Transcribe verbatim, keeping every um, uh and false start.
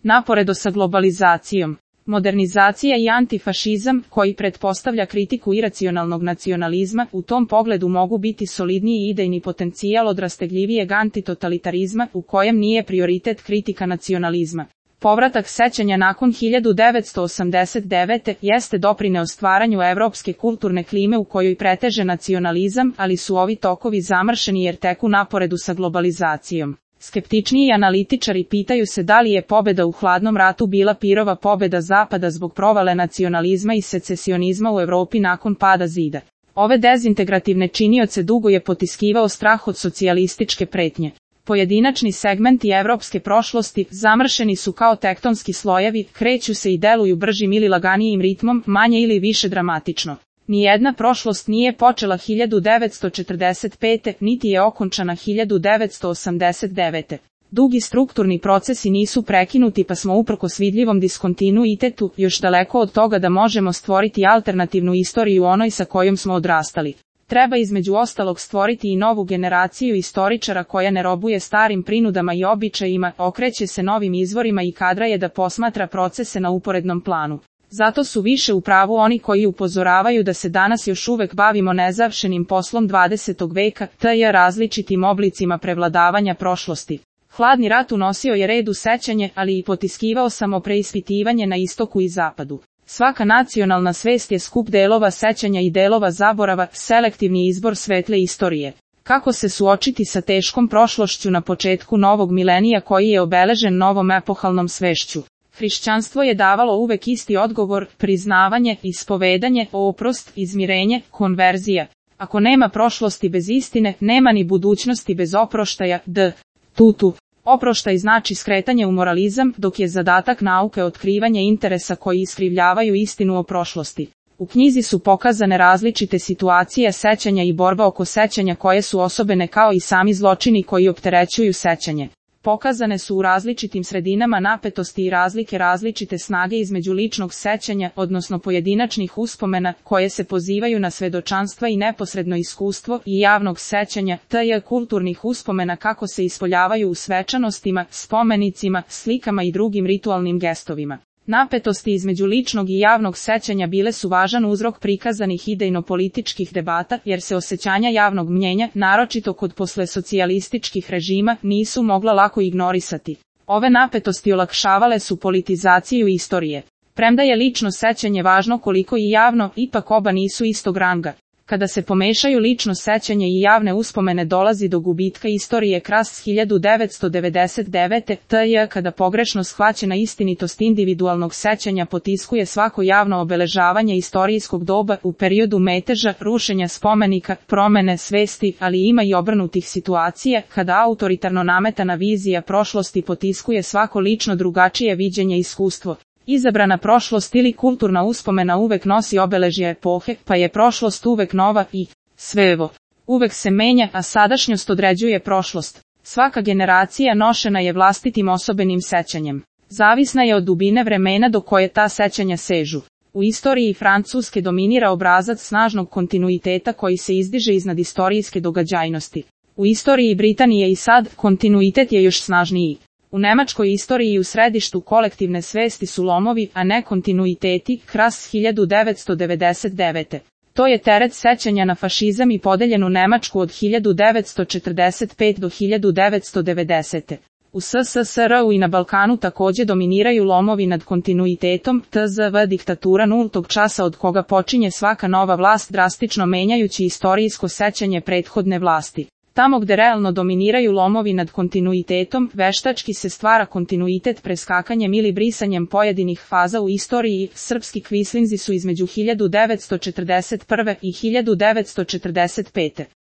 Naporedo sa globalizacijom. Modernizacija i antifašizam, koji pretpostavlja kritiku iracionalnog nacionalizma, u tom pogledu mogu biti solidniji idejni potencijal od rastegljivijeg antitotalitarizma, u kojem nije prioritet kritika nacionalizma. Povratak sećanja nakon hiljadu devetsto osamdeset devete. jeste doprineo stvaranju evropske kulturne klime u kojoj preteže nacionalizam, ali su ovi tokovi zamršeni jer teku naporedu sa globalizacijom. Skeptičniji analitičari pitaju se da li je pobeda u hladnom ratu bila pirova pobeda Zapada zbog provale nacionalizma i secesionizma u Evropi nakon pada zida. Ove dezintegrativne činioce dugo je potiskivao strah od socijalističke pretnje. Pojedinačni segmenti evropske prošlosti zamršeni su kao tektonski slojevi, kreću se i deluju bržim ili laganijim ritmom, manje ili više dramatično. Nijedna prošlost nije počela hiljadu devetsto četrdeset pete. niti je okončana hiljadu devetsto osamdeset devete. Dugi strukturni procesi nisu prekinuti pa smo uprkos vidljivom diskontinuitetu još daleko od toga da možemo stvoriti alternativnu istoriju onoj sa kojom smo odrastali. Treba između ostalog stvoriti i novu generaciju istoričara koja ne robuje starim prinudama i običajima, okreće se novim izvorima i kadra je da posmatra procese na uporednom planu. Zato su više u pravu oni koji upozoravaju da se danas još uvek bavimo nezavršenim poslom dvadesetog veka, tj. različitim oblicima prevladavanja prošlosti. Hladni rat unosio je red u sećanje, ali i potiskivao samopreispitivanje na istoku i zapadu. Svaka nacionalna svest je skup delova sećanja i delova zaborava, selektivni izbor svetle istorije. Kako se suočiti sa teškom prošlošću na početku novog milenija koji je obeležen novom epohalnom svešću? Hrišćanstvo je davalo uvek isti odgovor, priznavanje, ispovedanje, oprost, izmirenje, konverzija. Ako nema prošlosti bez istine, nema ni budućnosti bez oproštaja, d. Tutu. Oproštaj znači skretanje u moralizam, dok je zadatak nauke otkrivanje interesa koji iskrivljavaju istinu o prošlosti. U knjizi su pokazane različite situacije sećanja i borba oko sećanja koje su osobene kao i sami zločini koji opterećuju sećanje. Pokazane su u različitim sredinama napetosti i razlike različite snage između ličnog sećanja, odnosno pojedinačnih uspomena, koje se pozivaju na svedočanstva i neposredno iskustvo, i javnog sećanja, tj. kulturnih uspomena kako se ispoljavaju u svečanostima, spomenicima, slikama i drugim ritualnim gestovima. Napetosti između ličnog i javnog sećanja bile su važan uzrok prikazanih idejno-političkih debata, jer se osećanja javnog mnjenja, naročito kod poslesocijalističkih režima, nisu mogla lako ignorisati. Ove napetosti olakšavale su politizaciju istorije. Premda je lično sećanje važno koliko i javno, ipak oba nisu istog ranga. Kada se pomešaju lično sećanje i javne uspomene dolazi do gubitka istorije Kras hiljadu devetsto devedeset devete. tj. kada pogrešno shvaćena istinitost individualnog sećanja potiskuje svako javno obeležavanje istorijskog doba u periodu meteža, rušenja spomenika, promene svesti, ali ima i obrnutih situacija, kada autoritarno nametana vizija prošlosti potiskuje svako lično drugačije viđenje i iskustvo. Izabrana prošlost ili kulturna uspomena uvek nosi obeležje epohe, pa je prošlost uvek nova i svevo. Uvek se menja, a sadašnjost određuje prošlost. Svaka generacija nošena je vlastitim osobenim sećanjem. Zavisna je od dubine vremena do koje ta sećanja sežu. U istoriji Francuske dominira obrazac snažnog kontinuiteta koji se izdiže iznad istorijske događajnosti. U istoriji Britanije i sad, kontinuitet je još snažniji. U nemačkoj istoriji u središtu kolektivne svesti su lomovi, a ne kontinuiteti, Kras hiljadu devetsto devedeset devete. To je teret sećanja na fašizam i podeljenu Nemačku od hiljadu devetsto četrdeset pete do hiljadu devetsto devedesete. U S S S R-u i na Balkanu takođe dominiraju lomovi nad kontinuitetom, T Z V diktatura nultog časa od koga počinje svaka nova vlast drastično menjajući istorijsko sećanje prethodne vlasti. Tamo gde realno dominiraju lomovi nad kontinuitetom, veštački se stvara kontinuitet preskakanjem ili brisanjem pojedinih faza u istoriji. Srpski kvislinzi su između hiljadu devetsto četrdeset prve i hiljadu devetsto četrdeset pete.